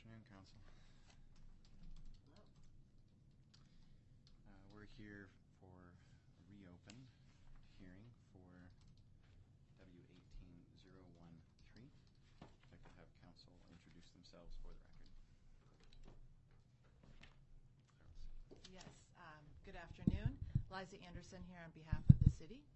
afternoon, Council. Hello. We're here for a reopened hearing for W18013. I'd like to have Council introduce themselves for the record. Yes, good afternoon. Liza Anderson here on behalf of the city.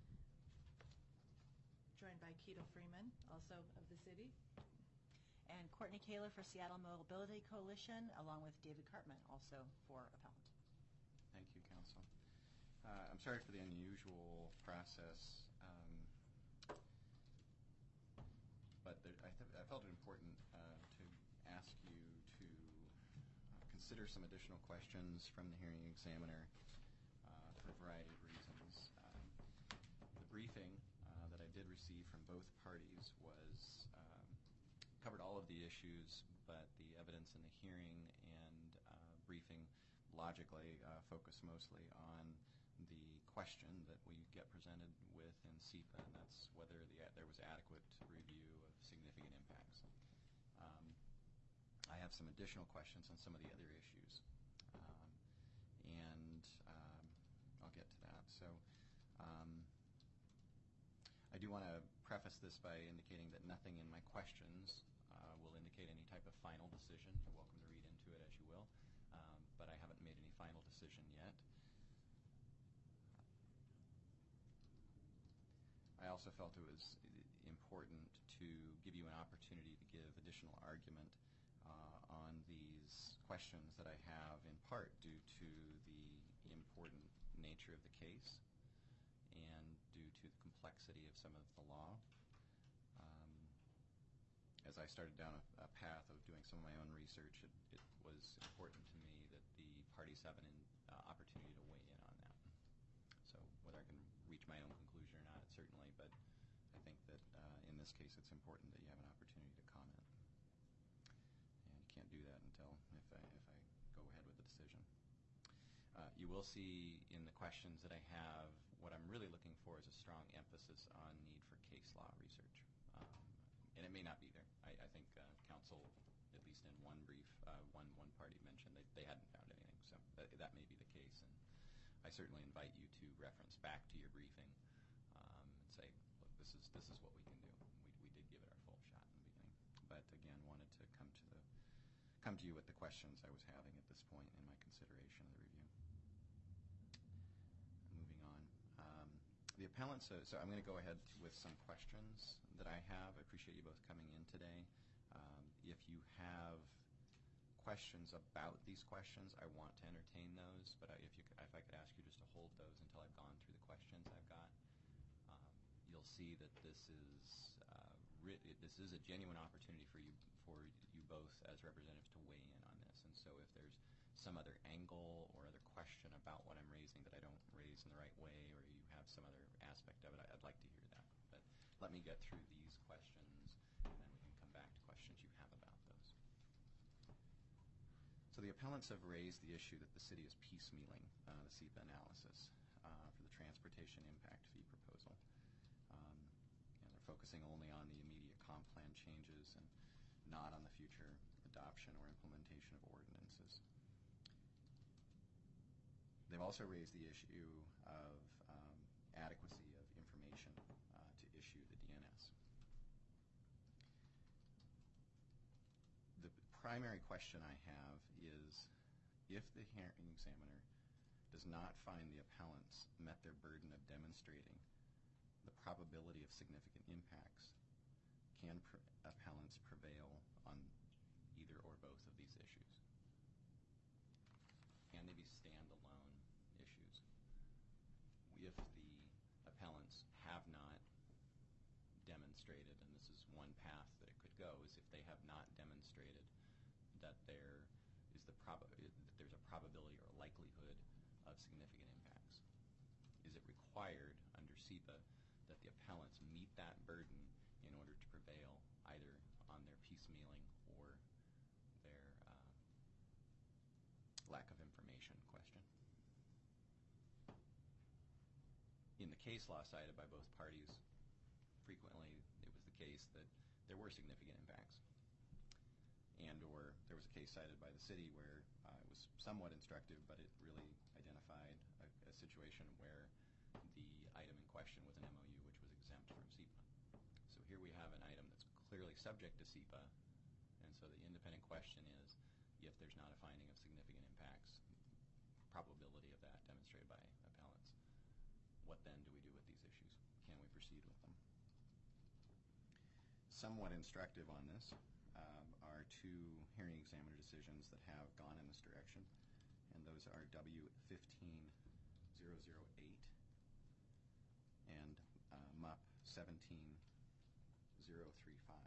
Joined by Keto Freeman, also of the city. And Courtney Kaler for Seattle Mobility Coalition, along with David Cartman, also for appellant. Thank you, Council. I'm sorry for the unusual process, but I felt it important to ask you to consider some additional questions from the hearing examiner for a variety of reasons. The briefing that I did receive from both parties was covered all of the issues, but the evidence in the hearing and briefing logically focused mostly on the question that we get presented with in SEPA, and that's whether there was adequate review of significant impacts. I have some additional questions on some of the other issues, and I'll get to that. So I do want to preface this by indicating that nothing in my questions will indicate any type of final decision. You're welcome to read into it as you will, but I haven't made any final decision yet. I also felt it was important to give you an opportunity to give additional argument on these questions that I have, in part due to the important nature of the case and due to the complexity of some of the law. As I started down a path of doing some of my own research, it was important to me that the parties have an opportunity to weigh in on that. So whether I can reach my own conclusion or not, certainly, but I think that in this case it's important that you have an opportunity to comment. And you can't do that until if I go ahead with the decision. You will see in the questions that I have, what I'm really looking for is a strong emphasis on need for case law research. And it may not be there. I think counsel, at least in one brief, one party mentioned that they hadn't found anything. So that may be the case. And I certainly invite you to reference back to your briefing and say, look, this is what we can do. We did give it our full shot in the beginning. But again, wanted to come to you with the questions I was having at this point in my consideration of the review. Moving on. The appellant, so I'm going to go ahead with some questions that I have. I appreciate you both coming in today. If you have questions about these questions, I want to entertain those, but if I could ask you just to hold those until I've gone through the questions I've got. You'll see that this is a genuine opportunity for you both as representatives to weigh in on this. And so if there's some other angle or other question about what I'm raising that I don't raise in the right way, or you have some other aspect of it, I'd like to hear that. But let me get through these questions, and then we can come back to questions you have about those. So the appellants have raised the issue that the city is piecemealing the SEPA analysis for the transportation impact fee proposal. And they're focusing only on the immediate comp plan changes and not on the future adoption or implementation of ordinances. They've also raised the issue of adequacy of information to issue the DNS. The primary question I have is, if the hearing examiner does not find the appellants met their burden of demonstrating the probability of significant impacts, can appellants prevail on either or both of these issues? Can they be standalone issues? If the appellants have not demonstrated, and this is one path that it could go, is if they have not demonstrated that there's a probability or a likelihood of significant impacts. Is it required under SEPA that the appellants meet that burden in order to prevail either on their piecemealing or their lack of information question? In the case law cited by both parties, frequently it was the case that there were significant impacts, and or there was a case case cited by the city where it was somewhat instructive, but it really identified a situation where the item in question was an MOU which was exempt from SEPA. So here we have an item that's clearly subject to SEPA, and so the independent question is, if there's not a finding of significant impacts, probability of that demonstrated by appellants, what then do we do with these issues? Can we proceed with them? Somewhat instructive on this are two hearing examiner decisions that have gone in this direction, and those are W15008 and MUP 17035,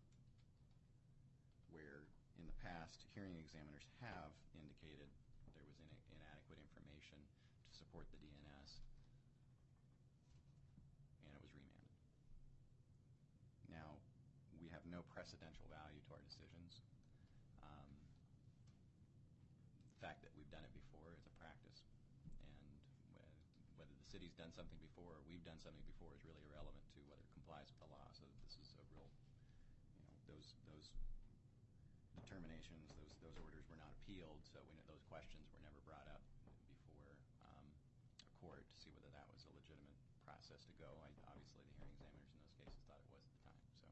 where in the past hearing examiners have indicated there was inadequate information to support the DNS, and it was remanded. Now, we have no precedential value to our decisions. The fact that we've done it before is a practice, and whether the city's done something before or we've done something before is really irrelevant to whether it complies with the law. So this is a real, those determinations, those orders were not appealed, so those questions were never brought up before a court to see whether that was a legitimate process to go. Obviously, the hearing examiners in those cases thought it was at the time. So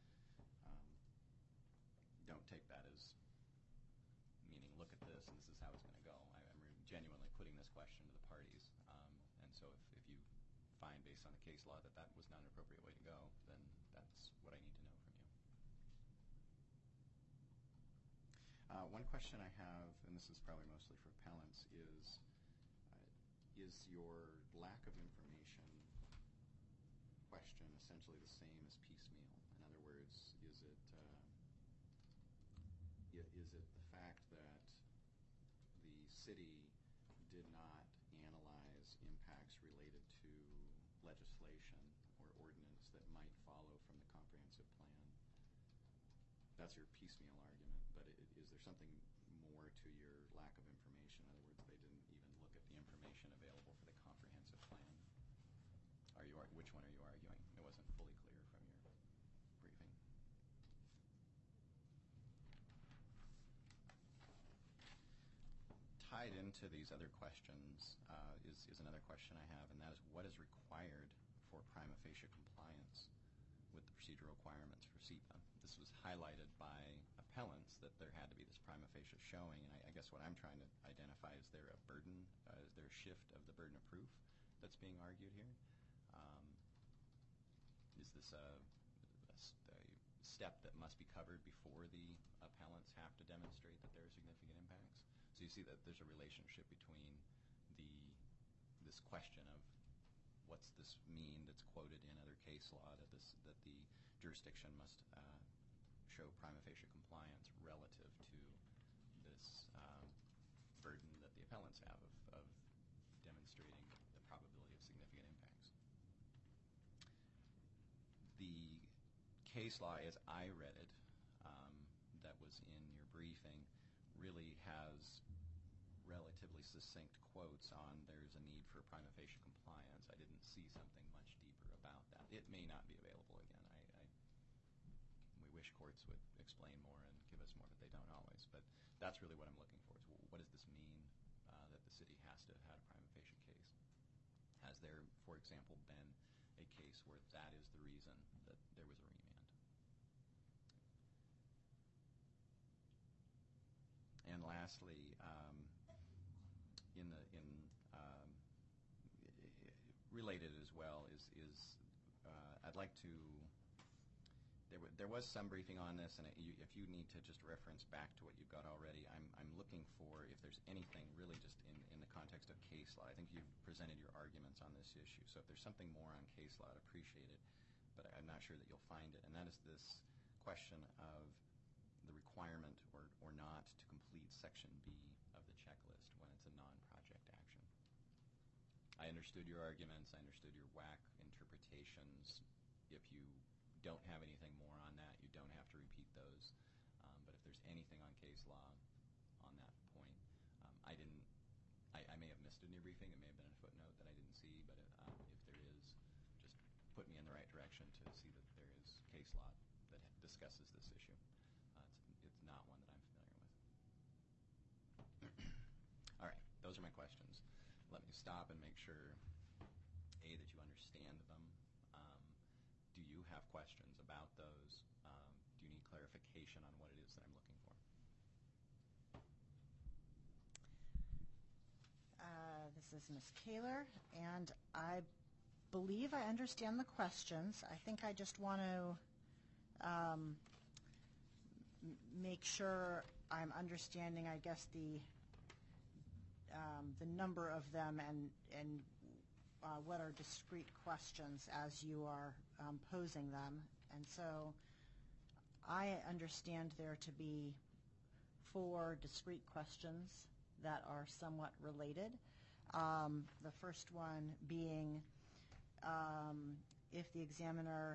don't take that as meaning look at this and this is how it's going to go. I'm genuinely putting this question to the parties, and so if you find based on the case law that that was not an appropriate way to go, then that's what I need to know from you. One question I have, and this is probably mostly for appellants, is your lack of information question essentially the same as piecemeal? In other words, is it the fact that the city did not analyze impacts related to legislation or ordinance that might follow from the comprehensive plan? That's your piecemeal argument, but is there something more to your lack of information? In other words, they didn't even look at the information available for the comprehensive plan. Which one are you arguing? It wasn't fully clear from your briefing. Tied into these other questions is another question I have, and that is what is required for prima facie compliance with the procedural requirements for SEPA? This was highlighted by appellants that there had to be this prima facie showing, and I guess what I'm trying to identify, is there a burden, is there a shift of the burden of proof that's being argued here? Is this a step that must be covered before the appellants have to demonstrate that there are significant impacts? So you see that there's a relationship between this question of what's this mean that's quoted in other case law, that the jurisdiction must show prima facie compliance relative to this burden that the appellants have of demonstrating the probability of significant impacts. The case law, as I read it, that was in your briefing, really has relatively succinct quotes on there's a need for prima facie compliance. I didn't see something much deeper about that. It may not be available again. We wish courts would explain more and give us more, but they don't always. But that's really what I'm looking for, is what does this mean that the city has to have had a prima facie case? Has there, for example, been a case where that is the reason that there was a remand? And lastly, related as well is I'd like to. There was some briefing on this, and if you need to just reference back to what you've got already, I'm looking for if there's anything really just in the context of case law. I think you've presented your arguments on this issue, so if there's something more on case law, I'd appreciate it, but I'm not sure that you'll find it, and that is this question of the requirement or not to complete Section B of the checklist when it's a non-project action. I understood your arguments. I understood your WAC interpretations. If you don't have anything more on that, you don't have to repeat those. But if there's anything on case law on that point, I may have missed it in your briefing. It may have been a footnote that I didn't see, but if there is, just put me in the right direction to see that there is case law that discusses this issue. It's not one that I'm familiar with. answer my questions. Let me stop and make sure, A, that you understand them. Do you have questions about those? Do you need clarification on what it is that I'm looking for? This is Ms. Kaler, and I believe I understand the questions. I think I just want to make sure I'm understanding, I guess, the number of them and what are discrete questions as you are posing them. And so I understand there to be 4 discrete questions that are somewhat related. The first one being if the examiner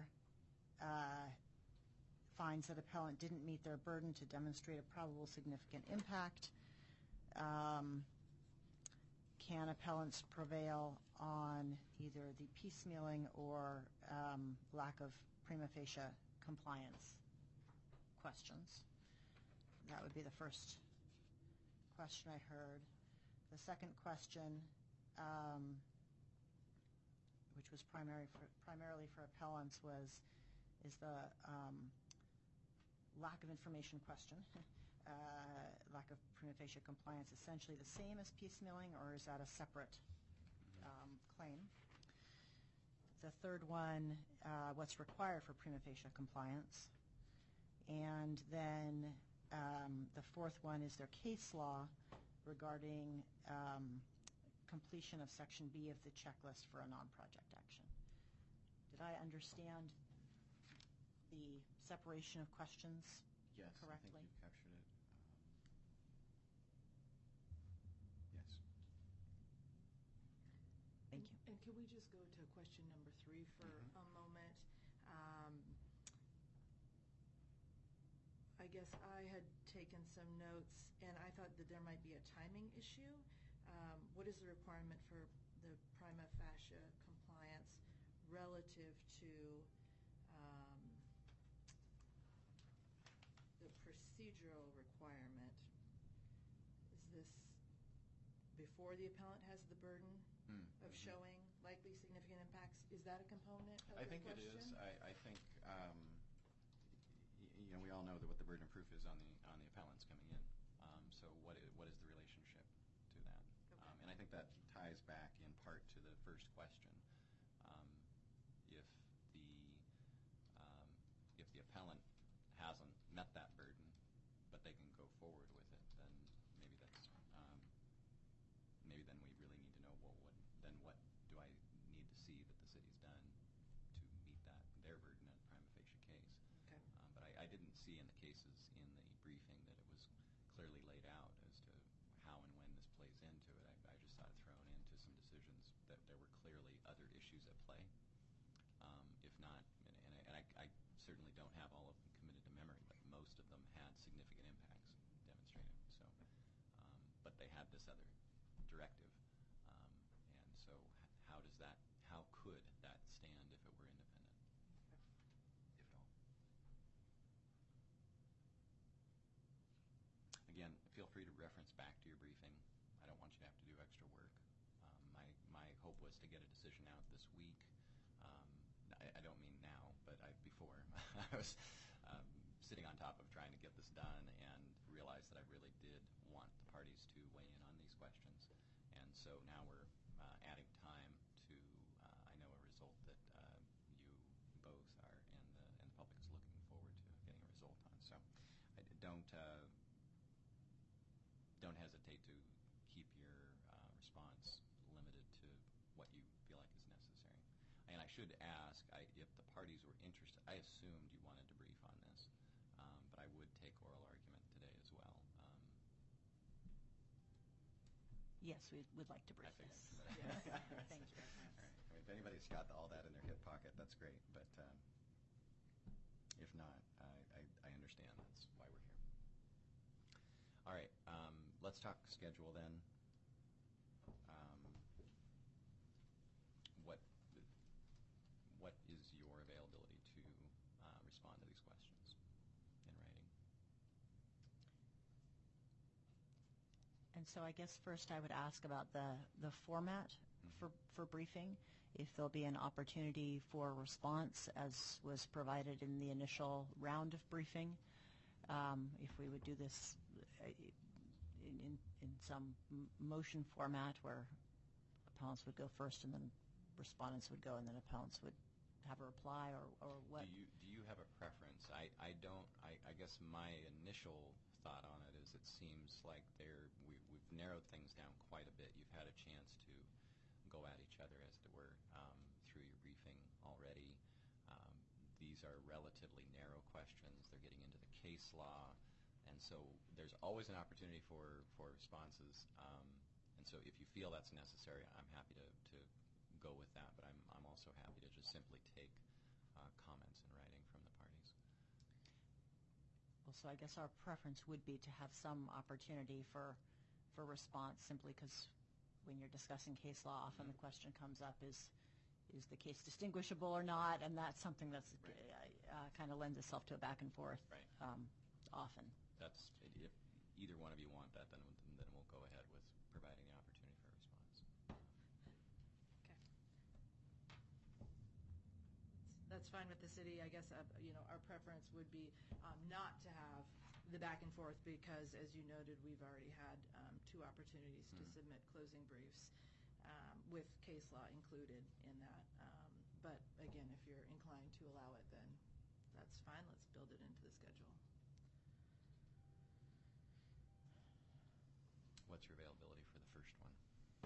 finds that appellant didn't meet their burden to demonstrate a probable significant impact, can appellants prevail on either the piecemealing or lack of prima facie compliance questions? That would be the first question I heard. The second question, which was primarily for appellants, is the lack of information question. Lack of prima facie compliance essentially the same as piecemealing, or is that a separate claim? The third one, what's required for prima facie compliance? And then the fourth one is their case law regarding completion of Section B of the checklist for a non-project action. Did I understand the separation of questions Yes, correctly? I think you've captured it. Yes. Thank you. And can we just go to question number 3 for a moment? I guess I had taken some notes, and I thought that there might be a timing issue. What is the requirement for the prima facie compliance relative to the procedural requirement? Is this before the appellant has the burden of showing likely significant impacts? Is that a component of the question? I think it is. I think we all know that what the burden of proof is on the appellants coming in. So what is the relationship to that? Okay. And I think that ties back in part to the first question. If the appellant hasn't met that burden, but they can go forward with it, then maybe then we really need to know what do I need to see that the city's done to meet their burden at prima facie case. Okay. But I didn't see in the cases in the briefing that it was clearly laid out as to how and when this plays into it. I just saw it thrown into some decisions that there were clearly other issues at play. If not, and I certainly don't have all of them committed to memory, but most of them had significant impacts demonstrated. So, but they had this other directive, and so how could that stand if it were independent, if at all? Again, feel free to reference back to your briefing. I don't want you to have to do extra work. My hope was to get a decision out this week. I don't mean now, but before. I was sitting on top of trying to get this done and realized that I really did want the parties to weigh in on these questions. And so now we're adding time to, I know, a result that you both are and the public is looking forward to getting a result on. So don't hesitate to keep your response limited to what you feel like is necessary. And I should ask, if the parties were interested, I assumed you wanted to brief on this, but I would take oral argument today as well. Yes, we would like to brief I figured. this. Yes. Thank you. All right. I mean, if anybody's got all that in their hip pocket, that's great. But if not, I understand. That's why we're here. All right. Let's talk schedule then. What is your availability to respond to these questions in writing? And so I guess first I would ask about the format for briefing, if there'll be an opportunity for response as was provided in the initial round of briefing, if we would do this in some motion format where appellants would go first and then respondents would go and then appellants would have a reply, or what? Do you have a preference? I don't. I guess my initial thought on it is it seems like we've narrowed things down quite a bit. You've had a chance to go at each other, as it were, through your briefing already. These are relatively narrow questions. They're getting into the case law, and so there's always an opportunity for responses. And so if you feel that's necessary, I'm happy to go with that, but I'm also happy to just simply take comments in writing from the parties. Well, so I guess our preference would be to have some opportunity for response, simply because when you're discussing case law, often the question comes up is the case distinguishable or not, and that's something that's kind of lends itself to a back and forth often. That's if either one of you want that, then we'll go ahead with providing the opportunity for a response. Okay. That's fine with the city. I guess our preference would be not to have the back and forth because, as you noted, we've already had 2 opportunities to submit closing briefs with case law included in that. But again, if you're inclined to allow it, then that's fine. Let's build it into the schedule. What's your availability for the first one?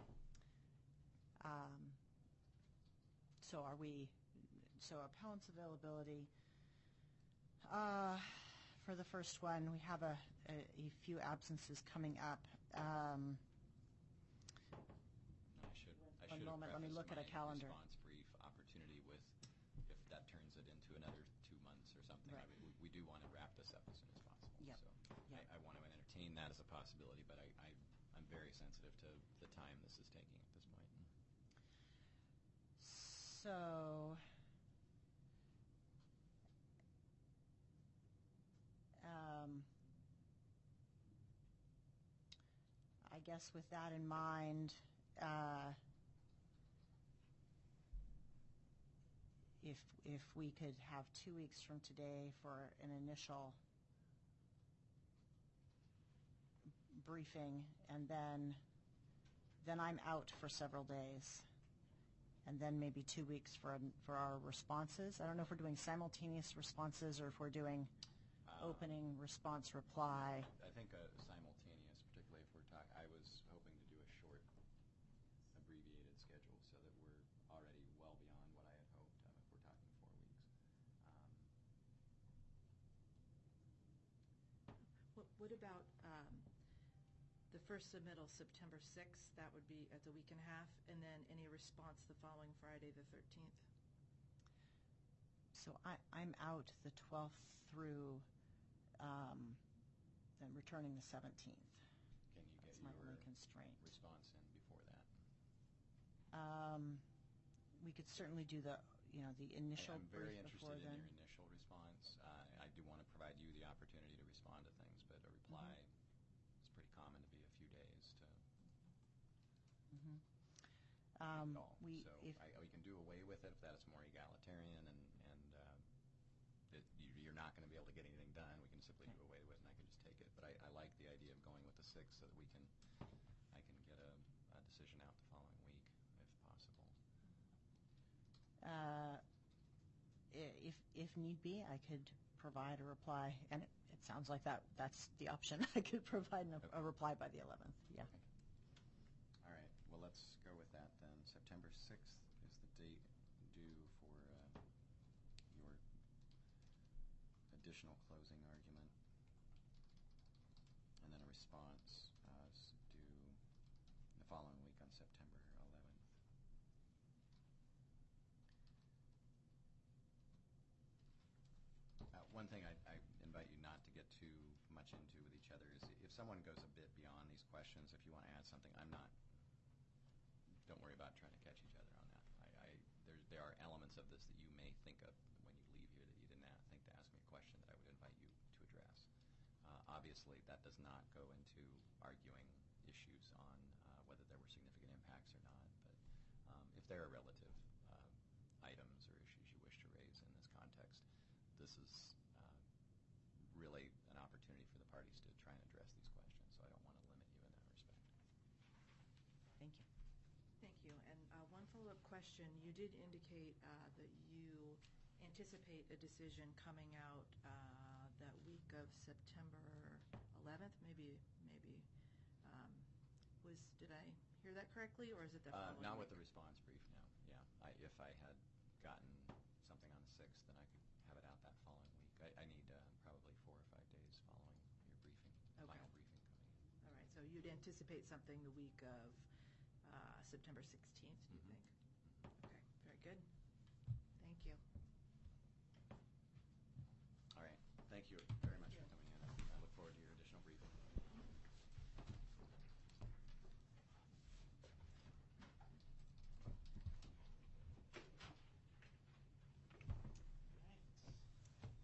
So appellant's availability for the first one, we have a few absences coming up. I should One moment, let me look at a calendar. Response brief opportunity with, if that turns it into another 2 months or something. Right. We do want to wrap this up as soon as possible. Yep. So Yep. I want to entertain that as a possibility, but I'm very sensitive to the time this is taking at this point. So I guess with that in mind, if we could have 2 weeks from today for an initial briefing, and then I'm out for several days, and then maybe 2 weeks for our responses. I don't know if we're doing simultaneous responses or if we're doing opening, response, reply. I think simultaneous, particularly if we're talking. I was hoping to do a short, abbreviated schedule so that we're already well beyond what I had hoped. If we're talking 4 weeks. What about the first submittal September 6th? That would be at the week and a half, and then any response the following Friday, the 13th. So I'm out the 12th through then returning the 17th. Can you get That's my your only constraint. response in before that? We could certainly do the initial I'm very brief interested before in then. your initial response. I do want to provide you the opportunity to respond to things, but a reply is pretty common to be a few days to all. We can do away with it if that's more egalitarian and that you're not going to be able to get anything done. We can simply do away with it, and I can just take it. But I like the idea of going with the 6th so that I can get a decision out the following week, if possible. If need be, I could provide a reply, and it sounds like that's the option. I could provide a reply by the 11th. Yeah. Okay. All right. Well, let's go with that then. September 6th is the date due for your additional closing argument, and then a response is due the following week on September 11th. One thing I invite you not to get too much into with each other is if someone goes a bit beyond these questions, if you want to add something, don't worry about trying to catch each other on that. There are elements of this that you may think of when you leave here that you didn't think to ask me a question that I would invite you to address. Obviously, that does not go into arguing issues on whether there were significant impacts or not. But if there are relative items or issues you wish to raise in this context, this is really an opportunity for the parties to try and address these questions. So I don't want to limit you in that respect. Thank you. Thank you. And one follow-up question. You did indicate that you anticipate a decision coming out that week of September 11th, maybe. Did I hear that correctly, or is it the following Not week? with the response brief, no. Yeah, if I had gotten something on the 6th, then I could have it out that following week. I need probably 4 or 5 days following your briefing, Okay. final briefing coming in. All right, so you'd anticipate something the week of September 16th, do you Mhm. think? Okay, very good. Thank you. All right, thank you very